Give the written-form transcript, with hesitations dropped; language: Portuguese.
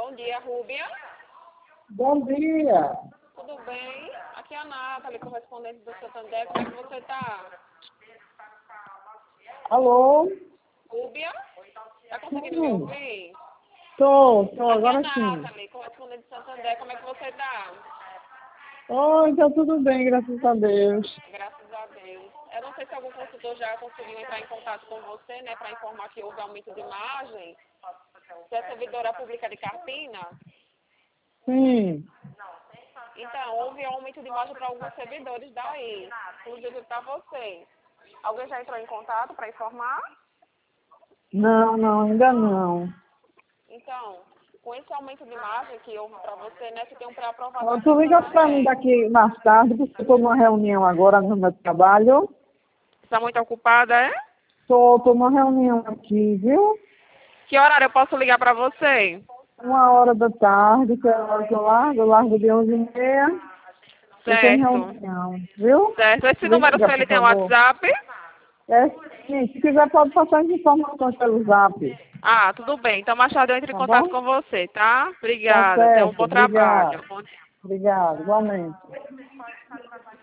Bom dia, Rúbia. Bom dia. Tudo bem? Aqui é a Nathalie, correspondente do Santander. Como é que você tá? Alô? Rúbia? Tá conseguindo me ouvir? Tô, Aqui é agora a sim. Nathalie, correspondente do Santander. Como é que você tá? Oi, tá tudo bem, graças a Deus. Graças a Deus. Eu não sei se algum consultor já conseguiu entrar em contato com você, né, para informar que houve aumento de margem. Você é servidora pública de Carpina? Sim. Então, houve aumento de margem para alguns servidores daí, inclusive para você. Alguém já entrou em contato para informar? Não, ainda não. Então, com esse aumento de margem que houve para você, né, você tem um pré-aprovação Tu do liga pra mim Santander. daqui mais tarde, porque eu tô numa reunião agora no meu trabalho. Está muito ocupada, é? Tô numa reunião aqui, viu? Que horário eu posso ligar para você? 1h da tarde, que é a hora que eu largo de 11h30. Eu tenho Certo. reunião, viu? Certo. Esse número Liga, seu, ele por tem favor. WhatsApp? É, sim, se quiser pode passar as informações pelo zap, Ah, tudo bem. Então, mais tarde eu entro em tá contato bom? com você, tá? Tá Obrigada. Tenha um certo, bom trabalho. obrigado. Obrigado, igualmente.